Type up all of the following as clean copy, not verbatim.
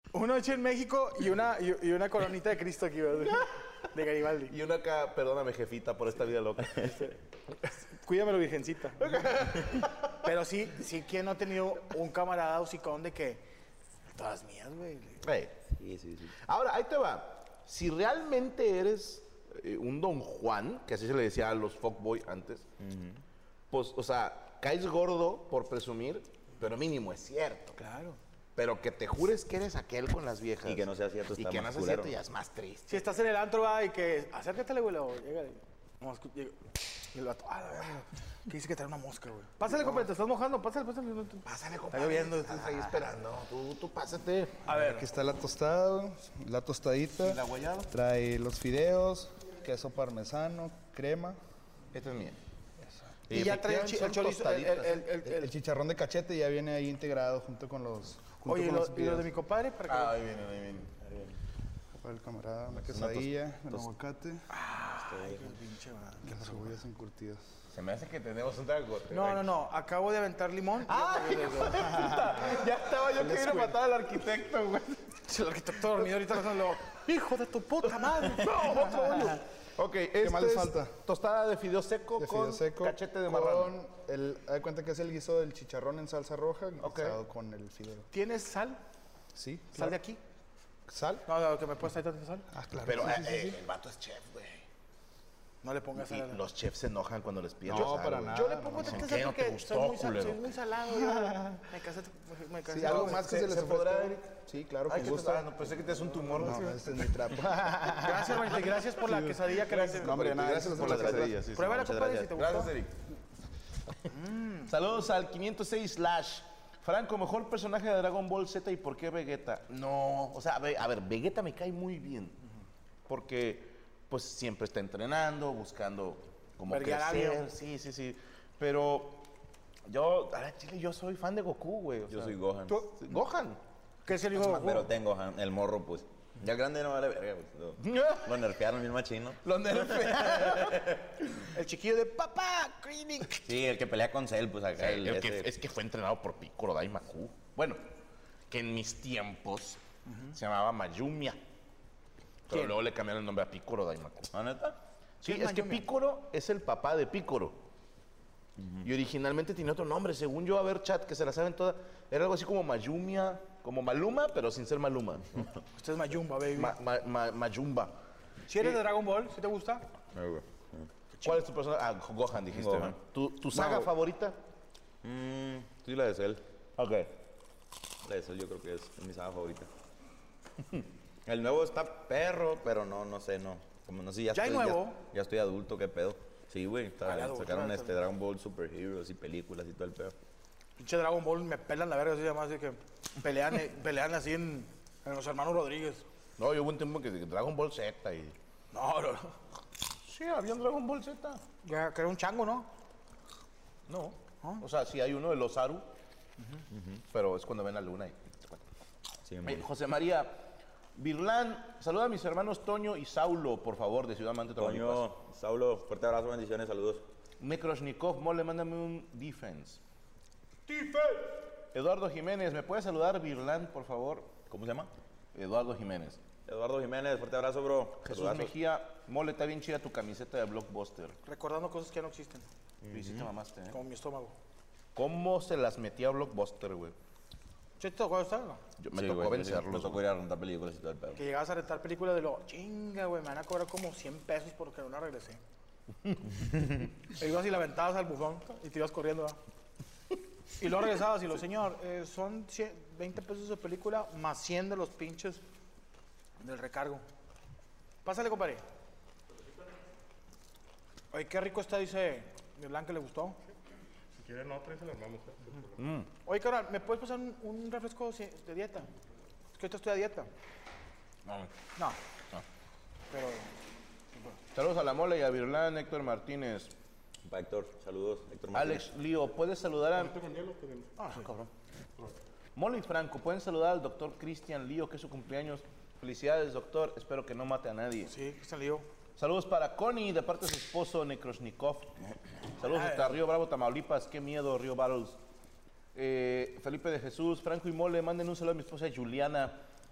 Uno hecho en México y una coronita de Cristo aquí, ¿verdad? De Garibaldi. Y una acá, perdóname, jefita, por esta vida loca. Cuídamelo, virgencita. Pero sí, ¿quién no ha tenido un camarada hocicón de que todas mías, güey? Sí. Ahora, ahí te va. Si realmente eres un Don Juan, que así se le decía a los fuckboy antes, pues, o sea, caes gordo por presumir, pero mínimo es cierto. Claro. Pero que te jures que eres aquel con las viejas. Y que no sea cierto, Y está que no más sea culero. cierto, ya es más triste. Si estás en el antro, va, y que acércatele, güey, luego llega. Y el vato, la verga, que dice que trae una mosca, güey. Pásale, compadre, te estás mojando, pásale. Pásale, compadre. Está lloviendo. Estás ahí esperando. Tú pásate. A ver, Aquí está la tostada, la tostadita. ¿Y la guayaba? Trae los fideos, queso parmesano, crema. Esta es mía. y ya trae el chorizo, El chicharrón de cachete ya viene ahí integrado junto con los. junto Oye, con los y lo fideos. de mi compadre, para que... Ahí viene. Para el camarada, una quesadilla, el aguacate, las cebollas encurtidas. Se me hace que tenemos un tragote. No, acabo de aventar limón. Ya estaba yo que iba a matar al arquitecto, güey. El arquitecto dormido ahorita pasando, hijo de tu puta madre. No, otro hoyo. Ok, ¿Qué más este les es falta? tostada de fideo seco De con fideo seco. cachete de marrano. Haz de cuenta que es el guiso del chicharrón en salsa roja guisado con el fideo. ¿Tienes sal? Sí. ¿Sal de aquí? ¿Sal? No, que me puedes traer tanta sal. Ah, claro. Pero sí, sí. el vato es chef, güey. No le pongas Y sal. los chefs se enojan cuando les piden No, sal, para güey. nada. Yo le pongo ¿en tanta qué sal no te porque gustó, soy culero? muy salado. Yo. Me casé. Sí, algo más que se les podrá, ofrezca. Eric? Sí, claro, Ay, con que gusto. no pensé que te es un tumor. No, este es mi trapo. Gracias, Marita, gracias por la quesadilla que le hice. No, hombre, nada, Gracias por la muchas quesadilla. Sí, Pruébala, muchas compadre, si gracias. te gustó. Gracias, Eric. Saludos al 506 Slash. Franco, mejor personaje de Dragon Ball Z y ¿por qué Vegeta? No, o sea, a ver, Vegeta me cae muy bien. Porque, pues, siempre está entrenando, buscando como Verguear a crecer. alguien. Sí. Pero yo, a la chile, yo soy fan de Goku, güey. Yo soy Gohan. Gohan. ¿Qué es el hijo de Goku? Pero tengo Gohan, el morro, pues. Ya grande no vale verga, pues. Lo nerfearon bien machino. Lo nerfea. El chiquillo de papá, Klinik. Sí, el que pelea con Cell, pues acá. Es que fue entrenado por Piccolo Daimaku. Bueno, que en mis tiempos se llamaba Mayumia. Pero ¿Quién? luego le cambiaron el nombre a Piccolo Daimaku. ¿Ah, neta? Sí, ¿Quién es que Mayumia? Piccolo es el papá de Piccolo. Y originalmente tenía otro nombre. Según yo, a ver, chat, que se la saben todas. Era algo así como Mayumia, como Maluma, pero sin ser Maluma. Usted es Mayumba, baby. Mayumba. Si eres de Dragon Ball, ¿sí te gusta? ¿Cuál es tu personaje? Ah, Gohan, dijiste. Gohan. ¿Tu saga No. favorita? Sí, la de Cell. Ok. La de Cell yo creo que es mi saga favorita. El nuevo está perro, pero no sé, no. Como no sé, ¿Ya hay nuevo? Ya estoy adulto, ¿qué pedo? Sí, güey. adulto, Sacaron adulto. Dragon Ball Super Heroes y películas y todo el pedo. Pinche Dragon Ball me pelan la verga, así además de que pelean así en los hermanos Rodríguez. No, yo hubo un tiempo que Dragon Ball Z y... No. Sí, había un Dragon Ball Z. Ya, que era un chango, ¿no? No. O sea, sí hay uno de los Aru, pero es cuando ven la luna y... Sí, José María Virlán, saluda a mis hermanos Toño y Saulo, por favor, de Ciudad Mante, Tamaulipas. Toño, Saulo, fuerte abrazo, bendiciones, saludos. Nekroshnikov, mole, mándame un defense. Eduardo Jiménez, ¿me puede saludar Virlán, por favor? ¿Cómo se llama? Eduardo Jiménez. Eduardo Jiménez, fuerte abrazo, bro. Jesús Saludazos. Mejía, mole, está bien chida tu camiseta de Blockbuster. Recordando cosas que ya no existen, Y sí te mamaste, ¿eh? como mi estómago. ¿Cómo se las metía a Blockbuster, güey? ¿Che, te tocó estar, no? Me Sí, tocó güey, vencerlos. Me tocó ir a rentar películas y todo el pedo. Que llegabas a rentar películas de lo chinga, güey, me van a cobrar como 100 pesos porque no la regresé. E ibas y la aventabas al buzón y te ibas corriendo, ¿verdad? Y luego regresabas y lo, señor, son 20 pesos de película más 100 de los pinches del recargo. Pásale, compadre. Oye, qué rico está, dice Virlán, que le gustó. Si quieren otra, se la armamos. Oye, carnal, ¿me puedes pasar un refresco de dieta? Es que ahorita estoy a dieta. No. Pero, Saludos a la mole y a Virlán, Héctor Martínez. Pa' Héctor, saludos. Héctor Martínez. Alex Lío, ¿puedes saludar a... ah, cabrón. Mole y Franco, ¿pueden saludar al doctor Cristian Lío, que es su cumpleaños? Felicidades, doctor. Espero que no mate a nadie. Sí, que se lío. Saludos para Connie, de parte de su esposo, Nekroshnikov. Saludos hasta Río Bravo, Tamaulipas. Qué miedo, Río Battles. Felipe de Jesús, Franco y Mole, manden un saludo a mi esposa Juliana.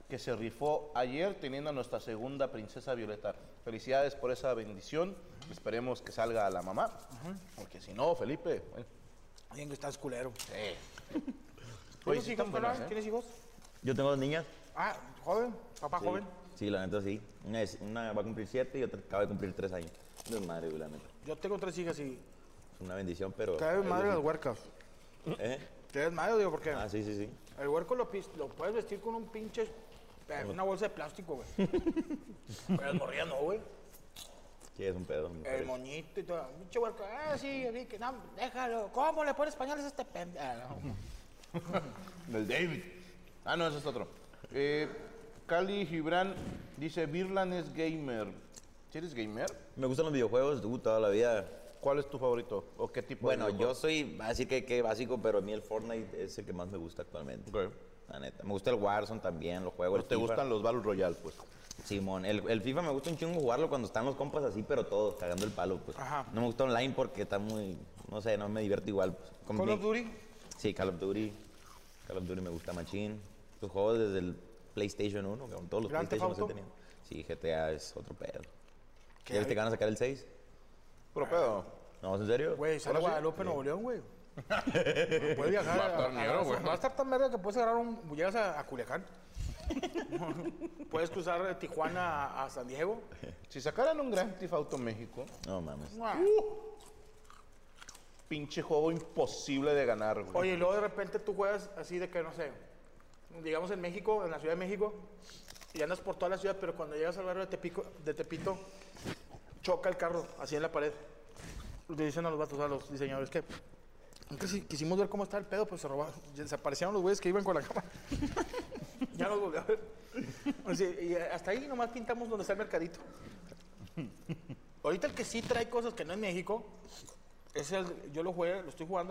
que se rifó ayer teniendo a nuestra segunda princesa Violeta. Felicidades por esa bendición. Esperemos que salga a la mamá. Porque si no, Felipe. Bueno, Alguien que estás culero. Oye, ¿Tienes sí hijos, están buenas, Fernán? ¿eh? ¿Tienes hijos? Yo tengo 2 niñas. Ah, joven, papá Sí. joven. Sí, la neta sí. Una va a cumplir 7 y otra acaba de cumplir 3 años. No es madre, güey, la neta. Yo tengo 3 hijas y Es una bendición, pero... cae madre las huercas. ¿Eh? ¿Qué es madre, digo? Porque Ah, sí, sí, sí. el huerco lo puedes vestir con un pinche... una bolsa de plástico, güey. Pero las morrillas no, güey. Sí, es un pedo. mi El padre. moñito y todo. Pinche huerco, sí, que no, déjalo. ¿Cómo le pones pañales a este pendejo? Del David. Ah, no, ese es otro. Cali Gibran dice, Virlan es gamer. ¿Sí eres gamer? Me gustan los videojuegos, toda la vida. ¿Cuál es tu favorito? ¿O qué tipo Bueno, de yo videojuego? soy, así que básico, pero a mí el Fortnite es el que más me gusta actualmente. Ok. La neta. Me gusta el Warzone también, lo juego. Pero el te FIFA. gustan los Battle Royale, pues. Simón, el FIFA me gusta un chingo jugarlo cuando están los compas así, pero todos cagando el palo, pues. Ajá. No me gusta online porque está muy, no sé, no me divierto igual. Pues. ¿Call of Duty? Sí, Call of Duty. Call of Duty me gusta machín. Los juegos desde el PlayStation 1, con todos los ¿Grand Theft PlayStation los he Auto? tenido. Sí, GTA es otro pedo. ¿Ya viste que van a sacar el 6? Puro pedo. No, ¿en serio? Güey, sale a Ahora sí. Guadalupe, Nuevo León, güey. Puedes viajar Va a estar negro, güey. Va a estar tan verga que puedes agarrar llegas a Culiacán. Puedes cruzar de Tijuana a San Diego. Si sacaran un Grand Theft Auto México, No mames. pinche juego imposible de ganar, güey. Oye, y luego de repente tú juegas así de que, no sé, digamos en México, en la Ciudad de México, y andas por toda la ciudad, pero cuando llegas al barrio de Tepito, choca el carro así en la pared. Le dicen a los vatos, a los diseñadores, que quisimos ver cómo está el pedo, pues se robaron, desaparecieron los güeyes que iban con la cámara. Ya nos volvió a ver. O sea, y hasta ahí nomás pintamos donde está el mercadito. Ahorita el que sí trae cosas que no es México, es yo lo estoy jugando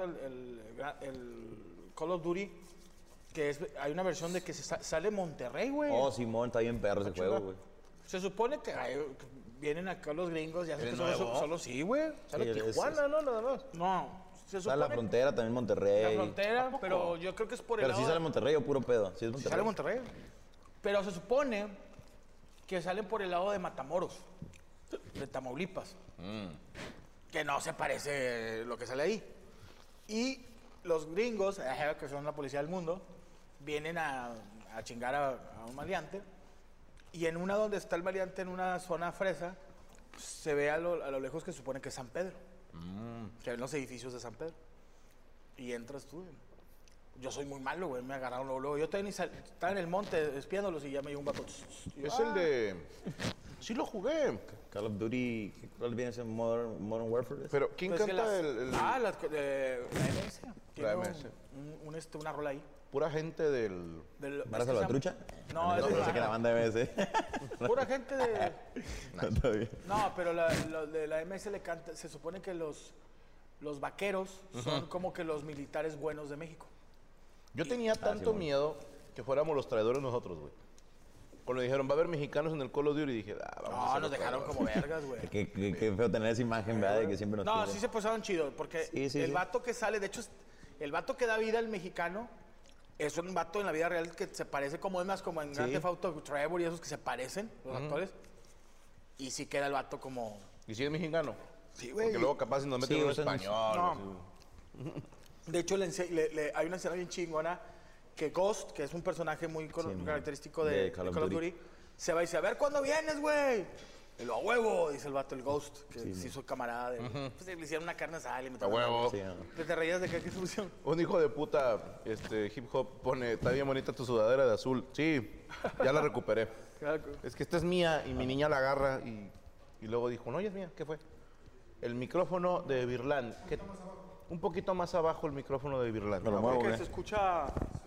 el Call of Duty, que hay una versión de que sale Monterrey, güey. Oh, Simón, está bien perro ese juego, güey. Se supone que que vienen acá los gringos, ya sé ¿Es que nuevo? solo sí, güey. Sale Sí, es- Tijuana, ¿no? Nada más. No, se Está supone la frontera, también Monterrey. la frontera, pero yo creo que es por el Pero sí lado sale Monterrey o puro pedo. Sí es Monterrey. sale Monterrey. Pero se supone que salen por el lado de Matamoros, de Tamaulipas. Que no se parece lo que sale ahí. Y los gringos, que son la policía del mundo, vienen a chingar a un maleante. Y en una donde está el maleante, en una zona fresa, se ve a lo lejos que se supone que es San Pedro. Se ven los edificios de San Pedro. Y entras tú. Yo soy muy malo, güey. Me agarraron luego. Yo también estaba en el monte espiándolos y ya me llegó un vato. Y yo, Es el de... Sí lo jugué. Call of Duty, ¿cuál viene siendo Modern Warfare? Pero ¿quién Pues que canta el...? la MS. Tiene MS. una rola ahí. Pura gente del... ¿Mara Salvatrucha? No, no, es pensé que la banda MS. pura gente de... Está bien. No, pero de la MS le canta... Se supone que los vaqueros son como que los militares buenos de México. Yo tenía tanto sí, miedo que fuéramos los traidores nosotros, güey. Cuando dijeron, va a haber mexicanos en el Call of Duty, dije, vamos a No, ser nos los dejaron traidores. como vergas, güey. Qué feo tener esa imagen, ¿verdad? De que siempre nos No, tiran. sí se pasaron chido, porque Sí, sí, el sí. vato que sale, de hecho, el vato que da vida al mexicano es un vato en la vida real que se parece como es más como en Grand Theft Auto Trevor y esos que se parecen, los actores. Y sí queda el vato como... ¿Y si es mexicano? Sí, güey. Porque luego capaz si nos meten Sí, un usan- español. No. así. De hecho, hay una escena bien chingona que Ghost, que es un personaje muy característico de Call of Duty, se va y dice, a ver, ¿cuándo vienes, güey? Y lo a huevo, dice el vato, el Ghost, que se hizo camarada de... Pues le hicieron una carne asada y le A metieron... huevo. Sí, no. ¿Te reías de qué pusieron? Un hijo de puta hip hop pone, está bien bonita tu sudadera de azul. Sí, ya la recuperé. Es que esta es mía y mi niña la agarra y luego dijo, no, ya es mía, ¿qué fue? El micrófono de Virlan. Un poquito más abajo el micrófono de Virlan. Me lo muevo, Porque güey. se escucha...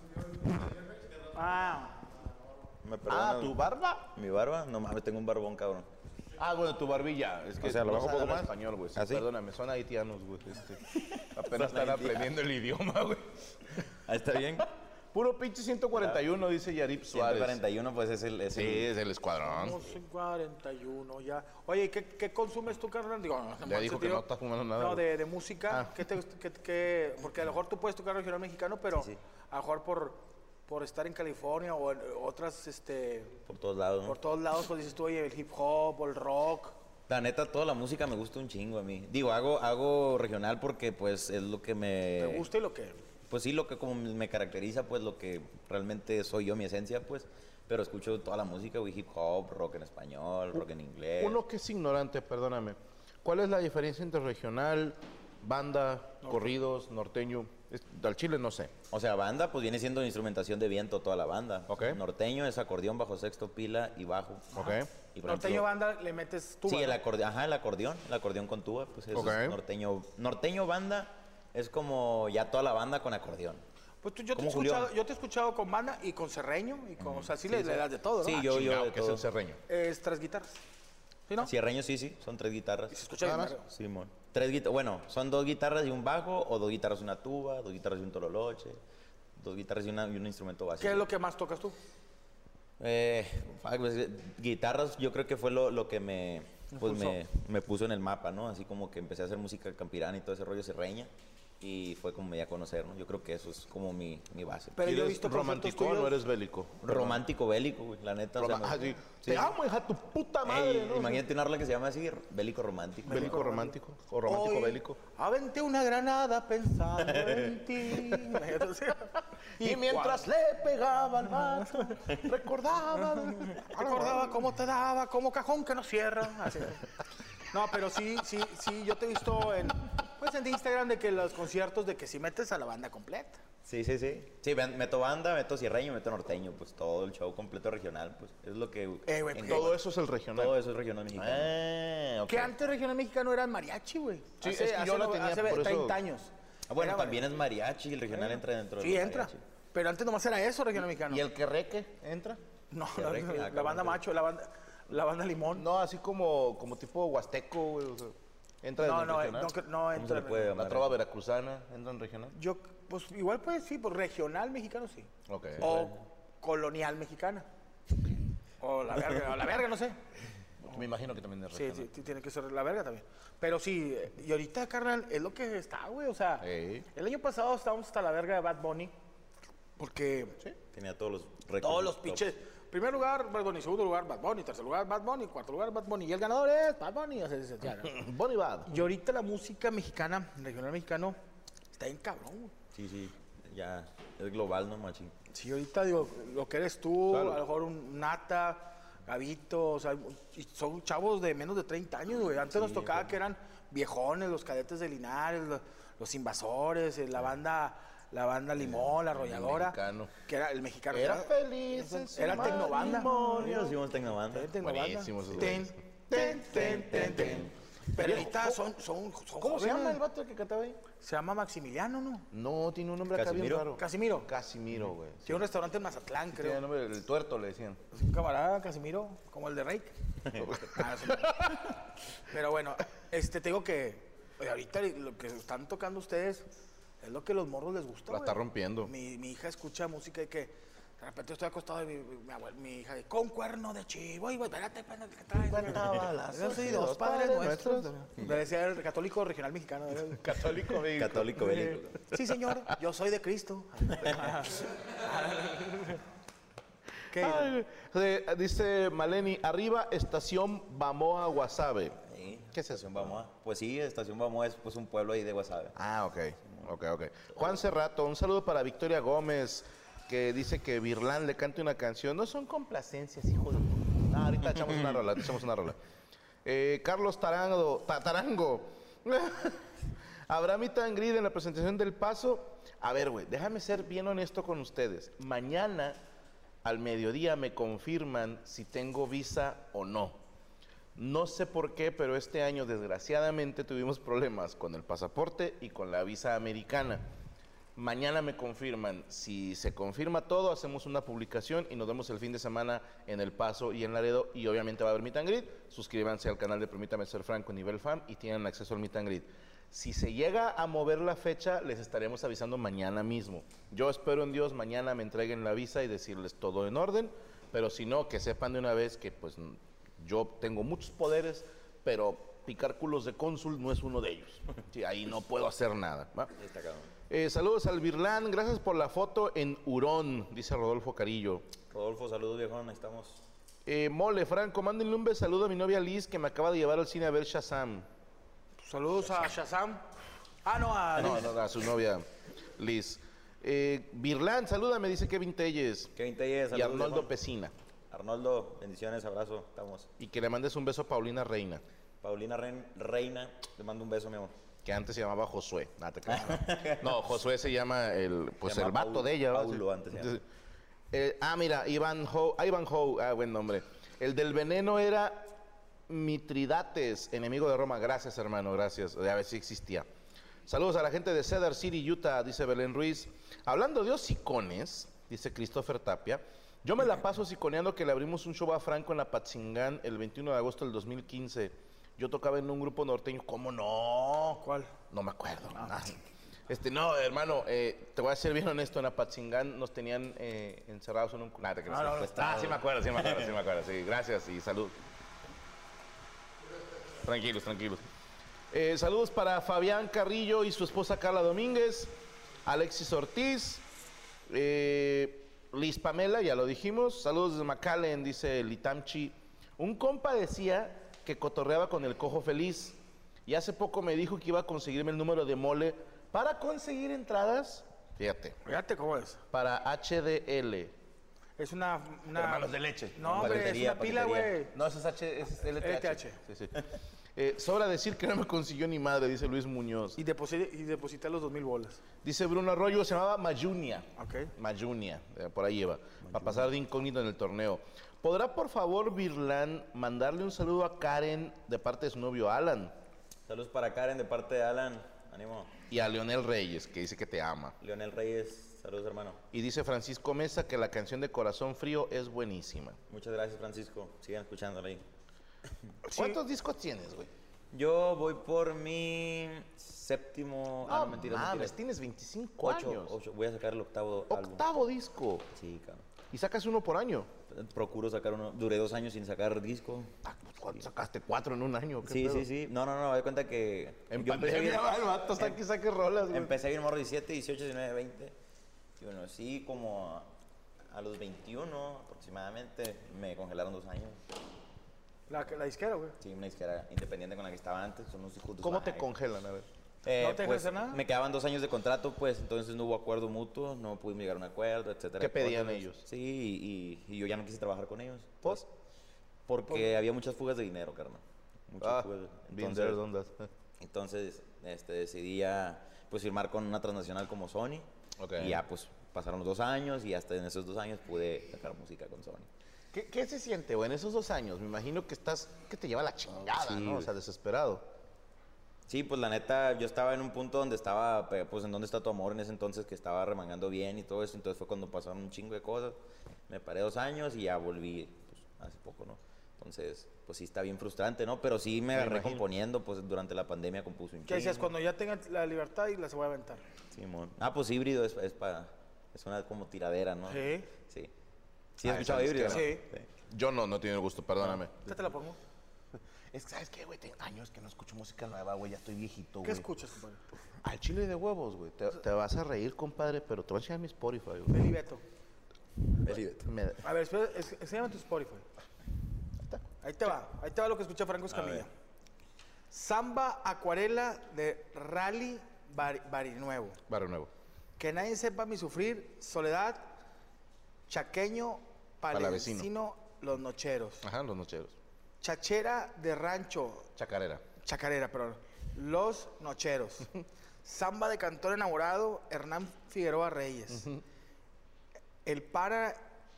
Ah, ¿Me Ah, perdonas? ¿tu barba? ¿Mi barba? No mames, tengo un barbón, cabrón. Ah, bueno, tu barbilla. Es que O sea, ¿lo no bajo un sabe poco hablar más? español, güey. Sí, ¿Ah, sí? Perdóname, son haitianos, güey. Apenas están haitianos. aprendiendo el idioma, güey. Ahí está bien. Puro pinche 141, dice Yarip Suárez. 141, pues es el... Sí, es el escuadrón. estamos en 41 ya. Oye, ¿qué consumes tú, carnal? Digo, no, Ya dijo que no está fumando nada, No, güey. de música. Ah. Porque a lo mejor tú puedes tocar regional mexicano, pero Sí, sí. a lo mejor por estar en California o en otras, Por todos lados, ¿no? por todos lados, pues dices tú, oye, el hip hop o el rock? La neta, toda la música me gusta un chingo a mí. Digo, hago regional porque pues es lo que ¿Te gusta y lo que? Pues sí, lo que como me caracteriza, pues lo que realmente soy yo, mi esencia, pues. Pero escucho toda la música, güey, hip hop, rock en español, rock en inglés. Uno que es ignorante, perdóname. ¿Cuál es la diferencia entre regional, banda, corridos, norteño? Al chile no sé. O sea, banda, pues viene siendo instrumentación de viento toda la banda. Ok. Norteño es acordeón, bajo sexto, pila y bajo. Ok. Y por Norteño ejemplo, banda le metes tuba. Sí, ¿no? el acordeón con tuba, pues eso Ok. es norteño. Norteño banda es como ya toda la banda con acordeón. Pues yo te he como Julián. escuchado, yo te he escuchado con banda y con serreño y con, o sea, sí, le das de todo, ¿no? Sí, Ah, yo Chingao, de que es todo. el serreño. Es 3 guitarras. ¿Sí, no? Cierreño sí, son 3 guitarras. Y se escucha Nada bien, más. verga. Simón. Bueno, son 2 guitarras y un bajo, o 2 guitarras y una tuba, 2 guitarras y un tololoche, 2 guitarras y un instrumento básico. ¿Qué es lo que más tocas tú? Pues, guitarras yo creo que fue lo que me puso en el mapa, ¿no? Así como que empecé a hacer música campirana y todo ese rollo serreña. Y fue como me di a conocer, ¿no? Yo creo que eso es como mi base. Pero yo he ¿Eres visto conciertos romántico o tuyos. no eres bélico? Romántico bélico, güey, la neta. O sea, Ah, sí. sí. Te amo, hija, tu puta Ey, madre, ¿no? imagínate una rola que se llama así, bélico romántico. Bélico romántico o romántico Hoy bélico. Aventé una granada pensando en ti. Y mientras le pegaba al vato, Recordaba cómo te daba, como cajón que no cierra. Así. No, pero sí, yo te he visto en Instagram de que los conciertos de que si metes a la banda completa. Sí. Sí, meto banda, meto cierreño, meto norteño, pues todo el show completo regional, pues es lo que... Güey, engloba. todo eso es el regional. Todo eso es regional mexicano. Ah, ok. Que antes regional mexicano era mariachi, güey. Sí, es que yo lo tenía hace por eso. 30 años. Ah, bueno, Era también es mariachi, el regional entra dentro Sí, del entra. mariachi. Pero antes nomás era eso, regional mexicano. ¿Y el que reque entra? No, ¿Qué la, reggae? la banda macho, la banda limón. No, así como tipo huasteco, güey. O sea, entra en No, el no, regional. no ¿Cómo se entra. le puede La llamar? trova veracruzana entra en regional. Yo, pues igual pues sí, pues regional mexicano sí. Ok. O colonial mexicana. O la verga, no sé. Me imagino que también es Sí, regional. sí, tiene que ser la verga también. Pero sí, y ahorita, carnal, es lo que está, güey. O sea, Ey. el año pasado estábamos hasta la verga de Bad Bunny. Porque Tenía todos los récords. todos los top. pinches. Primer lugar, Bad Bunny. Segundo lugar, Bad Bunny. Tercer lugar, Bad Bunny. Cuarto lugar, Bad Bunny. Y el ganador es Bad Bunny. O sea, ya, ¿no? Bonnie Bad. Y ahorita la música mexicana, regional mexicano, está bien cabrón, güey. Sí, ya es global, ¿no, machín? Sí, ahorita digo, lo que eres tú, Claro. a lo mejor un Nata, Gavito, o sea, y son chavos de menos de 30 años, güey. Antes nos tocaba que eran viejones, los cadetes de Linares, los invasores, la banda Limón, la arrolladora. mexicano. Que era el mexicano. Era feliz en su Era tecnobanda. matrimonio. Sí, hicimos tecnobanda. Era tecnobanda. Buenísimos esos Ten, güeyes. ten. Pero ahorita son ¿Cómo se llama jóvenes. el vato que cantaba ahí? Se llama Maximiliano, ¿no? No, tiene un nombre acá bien ¿Casimiro? raro. Casimiro. Casimiro, güey. Tiene un restaurante en Mazatlán, Tiene el creo. nombre del tuerto, le decían. Es un camarada, Casimiro, como el de Rake. Ah, sí. Pero bueno, te digo que oye, ahorita lo que están tocando ustedes es lo que los morros les gusta. La güey. está rompiendo. Mi hija escucha música y que de repente estoy acostado y mi hija de con cuerno de chivo. Y güey, espérate, ¿qué traes? 50 balazos Yo soy y dos dos padres padres nuestros. nuestros. Le decía el católico regional mexicano. Católico, güey. Católico bélico. Sí, señor, yo soy de Cristo. ¿Qué? Ay, dice Maleni, arriba estación Bamoa Guasave. Sí, ¿Qué es eso? Estación Bamoa. Pues sí, Estación Bamoa es pues un pueblo ahí de Guasave. Ah, ok. Juan Cerrato, un saludo para Victoria Gómez, que dice que Virlán le cante una canción. No son complacencias, hijo de... No, ahorita echamos una rola, Carlos Tarango. ¿Habrá meet and greet en la presentación del Paso? A ver, güey, déjame ser bien honesto con ustedes. Mañana, al mediodía, me confirman si tengo visa o no. No sé por qué, pero este año, desgraciadamente, tuvimos problemas con el pasaporte y con la visa americana. Mañana me confirman. Si se confirma todo, hacemos una publicación y nos vemos el fin de semana en El Paso y en Laredo. Y obviamente va a haber meet and greet. Suscríbanse al canal de Permítame Ser Franco nivel fan y tienen acceso al meet and greet. Si se llega a mover la fecha, les estaremos avisando mañana mismo. Yo espero en Dios mañana me entreguen la visa y decirles todo en orden. Pero si no, que sepan de una vez que pues yo tengo muchos poderes, pero picar culos de cónsul no es uno de ellos. Sí, ahí no puedo hacer nada, ¿va? Ahí está, cabrón. Saludos al Virlán, gracias por la foto en Hurón, dice Rodolfo Carillo. Rodolfo, saludos, viejón, ahí estamos. Mole, Franco, mándenle un saludo a mi novia Liz, que me acaba de llevar al cine a ver Shazam. Saludos a Shazam. Ah, no, a... No, a su novia Liz. Virlán, salúdame, dice Kevin Telles. Kevin Telles, Y saludos, Arnoldo viejón. Pesina. Arnoldo, bendiciones, abrazo, estamos. Y que le mandes un beso a Paulina Reina, Paulina Reina, te mando un beso, mi amor. que antes se llamaba Josué. Te creas. No, Josué se llama el vato de ella. ¿verdad? Paulo antes se llama. Mira, Ivan Ho, buen nombre. El del veneno era Mitridates, enemigo de Roma. Gracias, hermano, gracias. A ver si existía. Saludos a la gente de Cedar City, Utah, dice Belén Ruiz. Hablando de hocicones, dice Christopher Tapia, yo me la paso hociconeando que le abrimos un show a Franco en la Patzingán el 21 de agosto del 2015. Yo tocaba en un grupo norteño. ¿Cómo no? ¿Cuál? No me acuerdo. No, hermano, te voy a ser bien honesto. En Apatzingán nos tenían encerrados en un... Nada, te creas. Sí me acuerdo. Sí, gracias y salud. Tranquilos. Saludos para Fabián Carrillo y su esposa Carla Domínguez, Alexis Ortiz, Liz Pamela, ya lo dijimos. Saludos desde McAllen, dice Litamchi. Un compa decía que cotorreaba con el Cojo Feliz y hace poco me dijo que iba a conseguirme el número de Mole para conseguir entradas, fíjate, cómo es. para HDL. Es una... Hermanos de leche. No, hombre, es Paquetería, una pila, paquetería. güey. No, eso es LTH. LTH. Sí. Sobra decir que no me consiguió ni madre, dice Luis Muñoz. Y deposité los 2,000 bolas. Dice Bruno Arroyo, se llamaba Mayunia. Ok. Mayunia, por ahí lleva, para pasar de incógnito en el torneo. ¿Podrá, por favor, Virlán, mandarle un saludo a Karen de parte de su novio Alan? Saludos para Karen de parte de Alan, ánimo. Y a Leonel Reyes, que dice que te ama. Leonel Reyes, saludos, hermano. Y dice Francisco Mesa que la canción de Corazón Frío es buenísima. Muchas gracias, Francisco. Sigan escuchándola ahí. ¿Cuántos discos tienes, güey? Yo voy por mi séptimo... no, mentira, mames, tienes 25 años. Ocho. Voy a sacar el octavo álbum. Octavo disco. Sí, cabrón. ¿Y sacas uno por año? Procuro sacar uno. Duré 2 años sin sacar disco. ¿Sacaste 4 en un año? ¿Qué Sí, pedo? sí. No, me doy cuenta que... En yo empecé pandemia, bien- el vato está aquí, saque rolas, güey. Empecé bien morro 17, 18, 19, 20. Y bueno, sí, como a los 21 aproximadamente me congelaron 2 años. La disquera, güey. Sí, una disquera independiente con la que estaba antes, son unos hijos de ¿Cómo su te madre. congelan? A ver. ¿No te pues, dejan hacer nada? me quedaban 2 años de contrato, pues, entonces no hubo acuerdo mutuo, no pudimos llegar a un acuerdo, etcétera. ¿Qué pedían Cosas. ellos? Sí, y yo ya no quise trabajar con ellos. ¿Por? Pues, porque había muchas fugas de dinero, carnal. Muchas fugas. bien there, ¿dónde? Entonces, decidí ya, pues, firmar con una transnacional como Sony. Ok. Y ya, pues, pasaron los 2 años y hasta en esos 2 años pude sacar música con Sony. ¿Qué se siente, güey, en esos 2 años? Me imagino que que te lleva la chingada, Sí, ¿no? O güey. sea, desesperado. Sí, pues la neta, yo estaba en un punto donde estaba, pues en donde está tu amor en ese entonces, que estaba remangando bien y todo eso. Entonces fue cuando pasaron un chingo de cosas. Me paré 2 años y ya volví, pues, hace poco, ¿no? Entonces, pues sí está bien frustrante, ¿no? Pero sí me agarré imagino. componiendo, pues durante la pandemia compuse un ¿Qué decías? chingo. Cuando ya tenga la libertad y las voy a aventar. Simón. Pues híbrido es una como tiradera, ¿no? Sí. Sí. ¿Sí has escuchado esa híbrido? disquera. Sí. Yo no tiene el gusto, perdóname. ¿Qué te la pongo? Es que, ¿sabes qué, güey? Tengo años que no escucho música nueva, güey. Ya estoy viejito, ¿Qué güey. escuchas, compadre? Al chile de huevos, güey. Te vas a reír, compadre, pero te voy a enseñar mi Spotify, güey. Beli Beto. Me- A ver, espera, enséñame tu Spotify. Ahí te va lo que escucha Franco Escamilla. ver. Samba Acuarela de Rally Barinuevo. Barrio Nuevo. Que nadie sepa mi sufrir, Soledad, Chaqueño, Palavecino. Palavecino, Los Nocheros. Ajá, los nocheros. Chachera de Rancho, Chacarera, perdón. Los Nocheros. Samba de Cantor Enamorado, Hernán Figueroa Reyes. El Paraná.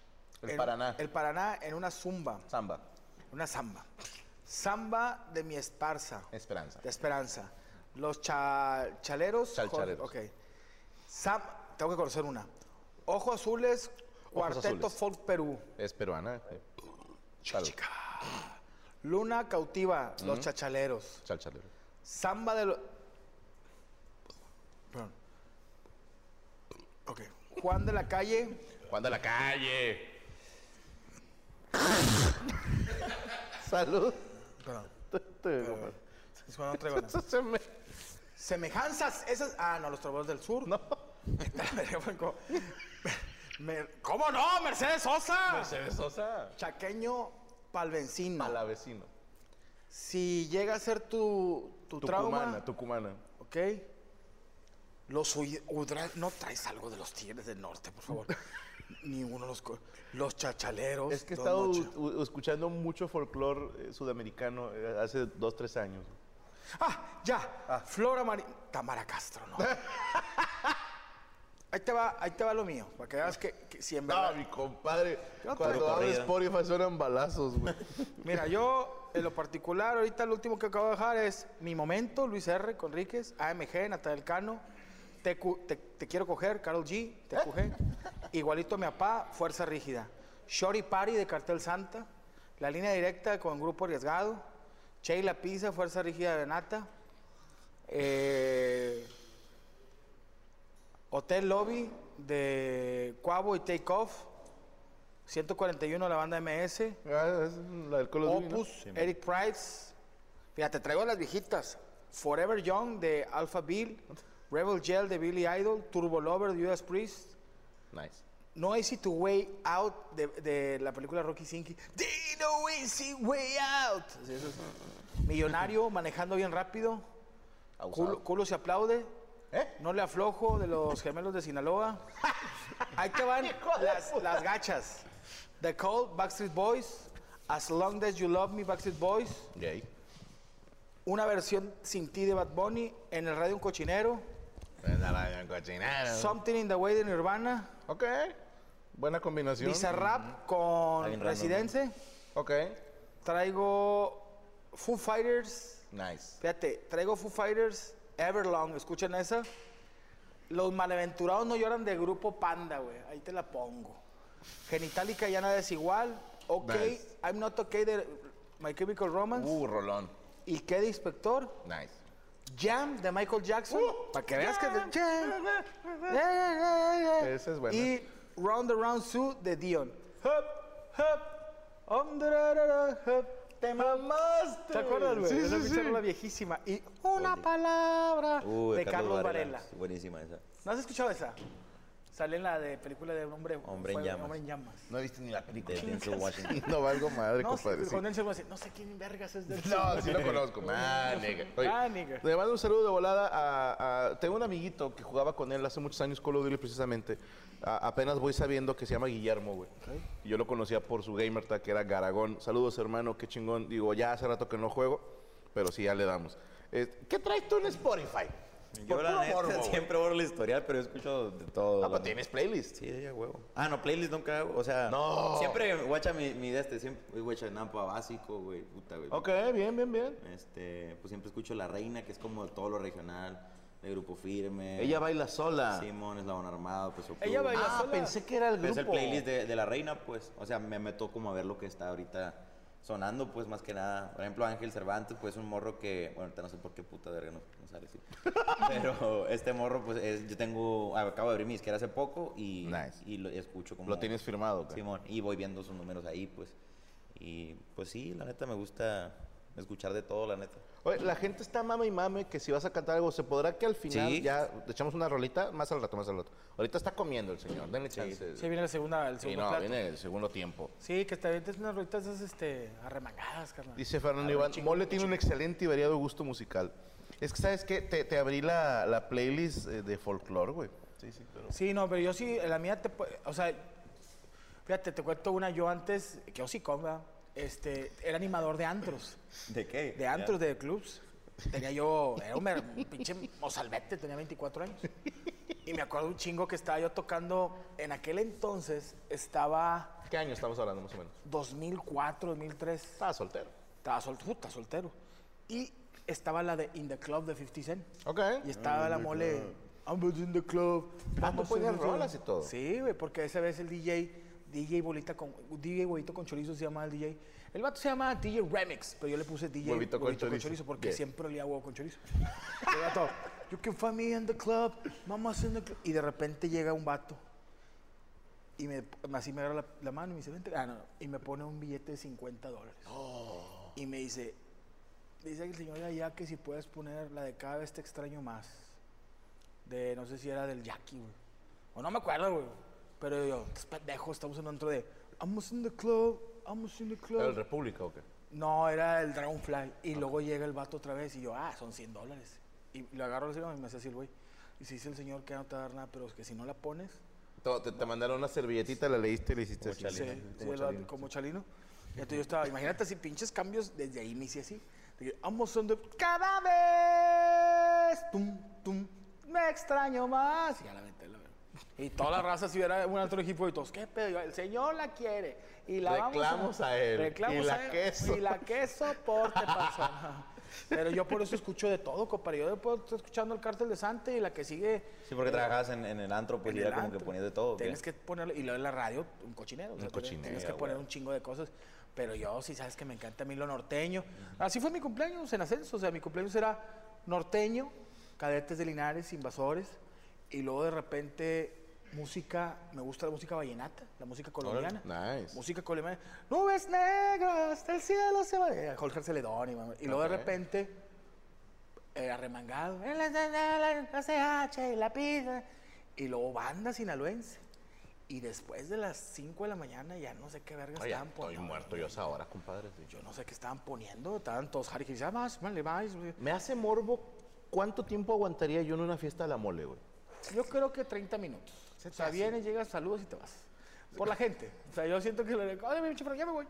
El Paraná en una zumba. Samba. Una samba. Samba de mi Esparza. Esperanza. De Esperanza. Los chaleros. Chalchaleros. Ok. Tengo que conocer una. Ojos Azules, Cuarteto Azules. Folk Perú. Es peruana. Salud. Luna Cautiva, Los Chachaleros. Chalchalero. Samba de los... Perdón. Ok. Juan de la Calle. Juan de la Calle. Salud. Perdón. Te- Es cuando no traigo nada. Semejanzas, esas. Ah, no, los trovadores del sur. No. ¿Cómo no? Mercedes Sosa. Mercedes Sosa. Chaqueño palvencino. Palavecino. Si llega a ser tu trauma. Tucumana. Ok. No traes algo de los Tigres del Norte, por favor. Ninguno de los chachaleros. Es que he estado escuchando mucho folclore sudamericano hace 2, 3 años. Ya. Flora María. Tamara Castro, ¿no? Ahí te va lo mío, para que veas que si en verdad... No, mi compadre, Yo cuando hablo de Spotify suenan balazos, güey. Mira, yo, en lo particular, ahorita lo último que acabo de dejar es Mi Momento, Luis R. Conríquez, AMG, Natalia Cano, te Quiero Coger, Karol G, TQG, Igualito a mi papá, Fuerza Rígida, Shorty Party de Cartel Santa, La Línea Directa con Grupo Arriesgado, Sheila Pizza, Fuerza Rígida de Nata, Hotel Lobby de Cuavo y Take Off, 141 la banda MS, Es la del Call of Duty, ¿no? Opus, Eric Price. Fíjate, traigo las viejitas. Forever Young de Alpha Bill, Rebel Gel de Billy Idol, Turbo Lover de Judas Priest, Nice. No Easy to Way Out de la película Rocky Cinky. No Easy Way Out. Sí, eso es. Millonario, manejando bien rápido. Culo se aplaude. No le aflojo de los Gemelos de Sinaloa. Ahí te van las gachas. The Cold, Backstreet Boys. As Long As You Love Me, Backstreet Boys. Gay. Una versión sin ti de Bad Bunny. En el radio un cochinero. Something in the Way de Nirvana. Ok. Buena combinación. Bizarrap con Bien random, Residence. Ok. Traigo Foo Fighters. Nice. Fíjate, traigo Foo Fighters, Everlong, escuchen esa. Los malaventurados no lloran de grupo Panda, güey. Ahí te la pongo. Genitalica ya nada es igual. Ok, Nice. I'm Not Okay de My Chemical Romance. Rolón. ¿Y qué de Inspector? Nice. Jam de Michael Jackson. Para que veas que es de Jam. Esa es buena. Y Round the Round Sue de Dion. ¡Te mamaste! ¿Te acuerdas, güey? Sí, Esa sí, pinche rola sí. viejísima. Y Una Palabra de Carlos Varela. Sí, buenísima esa. ¿No has escuchado esa? Sale en la de película de Hombre en Llamas. Hombre en Llamas. No he visto ni la película. De Denzel Washington. No valgo madre, No, compadre. sí. con él se me hace, no sé quién vergas es del No, sí lo conozco. Nigga. Oye, nigga. le mando un saludo de volada a... Tengo un amiguito que jugaba con él hace muchos años Call of Duty precisamente. Apenas voy sabiendo que se llama Guillermo, güey. Y yo lo conocía por su gamer tag, que era Garagón. Saludos, hermano, qué chingón. Digo, ya hace rato que no juego, pero sí, ya le damos. ¿Qué traes tú en Spotify? Yo Por la puro neta morbo, güey. siempre borro el historial, pero yo escucho de todo. Ah, pues tienes playlist. Sí, ya huevo. Ah, no, playlist nunca hago. O sea, No. siempre guacha mi de este, siempre guacha Nampa básico, güey, puta, güey. Ok, bien. Pues siempre escucho La Reina, que es como todo lo regional, de Grupo Firme. Ella baila sola. Simón, Eslabón Armado, Peso Ella Pluma. baila Ah, sola. pensé que era el Pero grupo. es el playlist de La Reina, pues. O sea, me meto como a ver lo que está ahorita sonando, pues, más que nada. Por ejemplo, Ángel Cervantes, pues, un morro que... Bueno, ahorita no sé por qué puta verga no sale así. Pero este morro, pues, yo tengo... Acabo de abrir mi disquera hace poco y... Nice. Y lo escucho como... Lo tienes firmado, ¿qué? Simón, y voy viendo sus números ahí, pues. Y, pues, sí, la neta me gusta escuchar de todo, la neta. Oye, la gente está mame y mame que si vas a cantar algo, ¿se podrá que al final Sí. ya le echamos una rolita? Más al rato. Ahorita está comiendo el señor, denle chance. Sí, viene el segundo Sí, no, plato. viene el segundo tiempo. Sí, que te avientes unas rolitas esas, arremangadas, carnal. Dice Fernando A ver, Iván, chingón, Mole tiene un excelente y variado gusto musical. Es que, ¿sabes qué? Te abrí la playlist de folclore, güey. Sí, pero... Sí, no, pero yo sí, la mía o sea, fíjate, te cuento una, yo antes, que yo sí conga, era animador de antros, ¿De qué? de antros, de clubs. Era un pinche mozalbete, tenía 24 años. Y me acuerdo un chingo que estaba yo tocando, en aquel entonces estaba ¿Qué año estamos hablando, más o menos? 2004, 2003. Estaba soltero. Estaba soltero. Y estaba la de In the Club de 50 Cent. Ok. Y estaba la Mole, I'm in the club. tú ponías rolas y todo. Sí, güey, porque esa vez el DJ Bolito con chorizo se llama el DJ. El vato se llama DJ Remix, pero yo le puse DJ Huevito con chorizo. porque Bien. siempre olía huevo con chorizo. El vato, you can find me in the club, mama's in the club. Y de repente llega un vato y así me agarra la mano y me dice, vente. Y me pone un billete de $50. Y me dice, Dice el señor de allá que si puedes poner la de Cada vez te extraño más. De, no sé si era del Jackie, güey. O no me acuerdo, güey. Pero yo, pendejo, estamos en otro de I'm in the club, I'm in the club. ¿Era el República o qué? No, era el Dragonfly. Y luego llega el vato otra vez y yo, son $100. Y lo agarro así, y me hace así el güey. Y se dice el señor que no te va a dar nada, pero es que si no la pones... Te mandaron una servilletita, la leíste y le hiciste Como así. Chalino. Como Chalino. Y entonces yo estaba, imagínate así, pinches cambios, desde ahí me hice así. Vamos on the... Cada vez, me extraño más. Y ya la aventé, la verdad. Y toda la raza, si hubiera un otro equipo y todos, ¿qué pedo? Yo, el señor la quiere. Y la Reclamos a él. Reclamos Y la a él. queso. Y la queso porte persona. Pero yo por eso escucho de todo, compadre. Yo después estoy escuchando el Cártel de Santa y la que sigue... Sí, porque trabajabas en el antro, pues en y era el como que antro. ponías de todo. ¿o qué? Tienes que ponerle, y luego en la radio, un cochinero. Un cochinero, Tienes que poner güey. un chingo de cosas. Pero yo, sí sabes que me encanta a mí lo norteño. Así fue mi cumpleaños en Ascenso. O sea, mi cumpleaños era norteño, Cadetes de Linares, Invasores. Y luego de repente, música, me gusta la música vallenata, la música colombiana. Nice. Música colombiana. Nubes negras, del cielo se va. Jorge Celedón. Y luego de repente, arremangado. La CH y la pizza. Y luego banda sinaloense. Y después de las 5 de la mañana ya no sé qué verga Oye, estaban estoy poniendo. muerto yo a esa hora, compadre. sí. Yo no sé qué estaban poniendo. Estaban todos Harry que decían, más, vale, más. Me hace morbo, ¿cuánto tiempo aguantaría yo en una fiesta de la mole, güey? Yo creo que 30 minutos. Se O te sea, hace. vienes, llegas, saludos y te vas. Por la gente. O sea, yo siento que le digo, oye, pinche, pero ya me voy.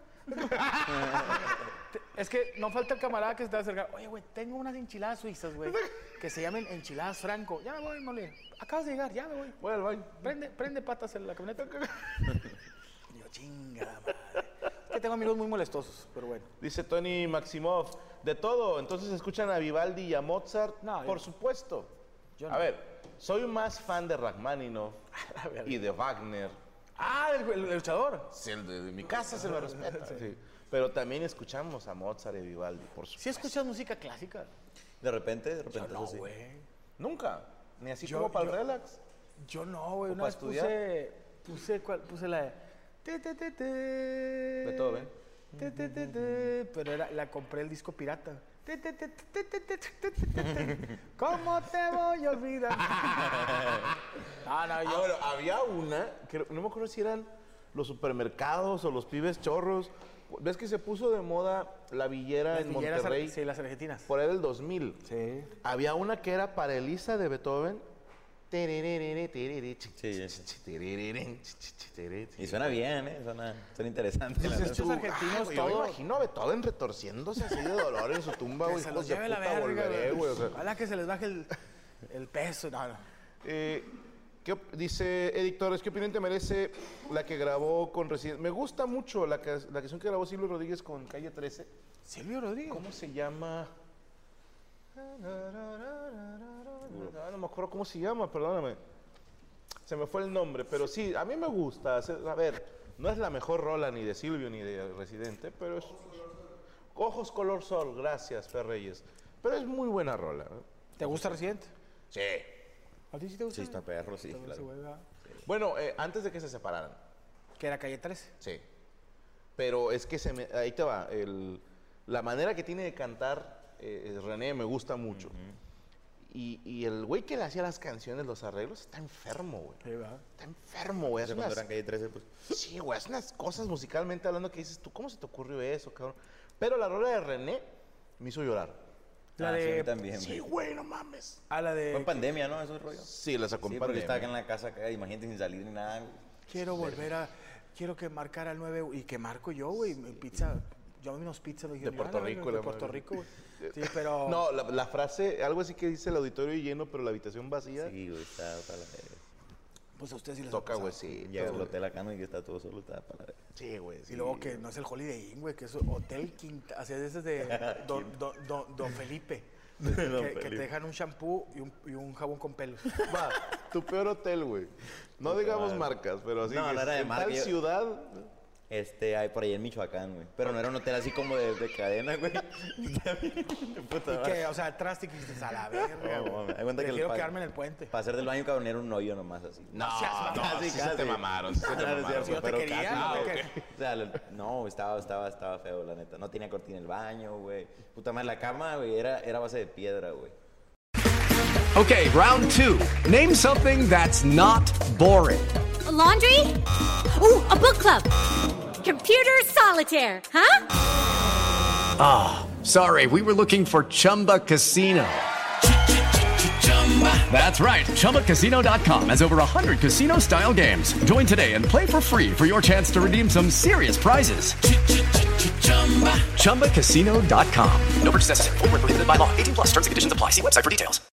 Es que no falta el camarada que se te va a acercar. Oye, güey, tengo unas enchiladas suizas, güey, que se llaman enchiladas Franco. Ya me voy, mole. Acabas de llegar, ya me voy. Voy al baño. Prende patas en la camioneta. Y yo, chingada madre. Es que tengo amigos muy molestosos, pero bueno. Dice Tony Maximov, de todo, entonces escuchan a Vivaldi y a Mozart, No, yo por no. supuesto. Yo A no. ver, soy más fan de Rachmaninoff y de Wagner. Ah, el luchador. Sí, el de mi casa se lo respeta. sí. Pero también escuchamos a Mozart y a Vivaldi, por supuesto. ¿Sí escuchas música clásica? De repente, Yo no, eso sí. güey. Nunca, ni así Yo- como para el yo- relax. Yo no, güey. ¿O Una pa' vez estudiar? puse la de... Beethoven. Pero la compré el disco pirata. ¿Cómo te voy a olvidar? No, yo... Bueno, había una, que no me acuerdo si eran los supermercados o los pibes chorros. ¿Ves que se puso de moda la villera en villeras Monterrey? Sí, las argentinas. Por ahí del 2000. Sí. Había una que era para Elisa de Beethoven. Y suena bien, ¿eh? Suena interesante. la Dices neta. tú, argentinos, güey, yo me todo. imagino a Beethoven retorciéndose así de dolor en su tumba, Que güey. se hijos los de lleve la puta, verga, volveré, güey. O sea, Ojalá que se les baje el peso. No. Dice Edic Torres, ¿qué opinión te merece la que grabó con Residente? Me gusta mucho la canción que grabó Silvio Rodríguez con Calle 13. Silvio Rodríguez. ¿Cómo se llama? No me acuerdo cómo se llama, perdóname. Se me fue el nombre, pero sí, a mí me gusta. A ver, no es la mejor rola ni de Silvio ni de Residente, pero es... Ojos color sol, gracias, Fer Reyes. Pero es muy buena rola. ¿no? ¿Te gusta Residente? Sí. ¿A ti sí te gusta? Sí, está perro, sí, Te gusta ese claro. güey, ¿verdad? Bueno, antes de que se separaran. Que era Calle 13. Sí. Pero es que ahí te va. La manera que tiene de cantar René me gusta mucho. Y el güey que le hacía las canciones, los arreglos, está enfermo, güey. Sí, ¿verdad? Está enfermo, güey. O sea, Hace cuando unas- eran calle 13, pues. Sí, güey, hace unas cosas musicalmente hablando que dices, ¿tú cómo se te ocurrió eso, cabrón? Pero la rola de René me hizo llorar. La Ah, sí, a de... mí también, Sí, güey. güey, no mames. A la Fue en de... pandemia, ¿no? Eso es rollo. Sí, la sacó Sí, en porque yo estaba acá pandemia. en la casa, acá, imagínate, sin salir ni nada. güey. Quiero volver a... Quiero que marcara el 9... Y que marco yo, güey. Mi pizza... Yo menos pizza lo dije. De Puerto Rico, De la Puerto madre. Rico, güey. Sí, pero... No, la frase, algo así que dice el auditorio lleno, pero la habitación vacía. Sí, güey, está para la verga. Pues a ustedes sí les ha Toca, pasado. güey, sí. Llega al güey. hotel acá, ¿no? Y que está todo solo, está para la verga. Sí, güey. Y luego que no es el Holiday Inn, güey, que es Hotel Quinta, así es ese de Don Felipe. Que te dejan un shampoo y un jabón con pelos. Va, tu peor hotel, güey. No digamos marcas, pero así No, que no era de en marca, tal yo- ciudad... Hay por ahí en Michoacán, güey. Pero no era un hotel así como de cadena, güey. Puta Y madre. que, o sea, atrás te dijiste, a la verga, No, güey. mames, hay cuenta que Prefiero quedarme en el puente. Para hacer del baño, cabrón, era un hoyo nomás así. No, casi, sí casi. se te mamaron, sí se te No, no es mamaron. cierto, Si yo te pero quería, casi, no te güey. quería. O sea, no, estaba feo, la neta. No tenía cortina en el baño, güey. Puta madre, la cama, güey, era base de piedra, güey. Okay, round 2. Name something that's not boring. A laundry? Ooh, a book club. Computer solitaire, huh? Sorry, we were looking for Chumba Casino. That's right. ChumbaCasino.com has over 100 casino-style games. Join today and play for free for your chance to redeem some serious prizes. ChumbaCasino.com. No purchase necessary. Void where prohibited by law. 18+ terms and conditions apply. See website for details.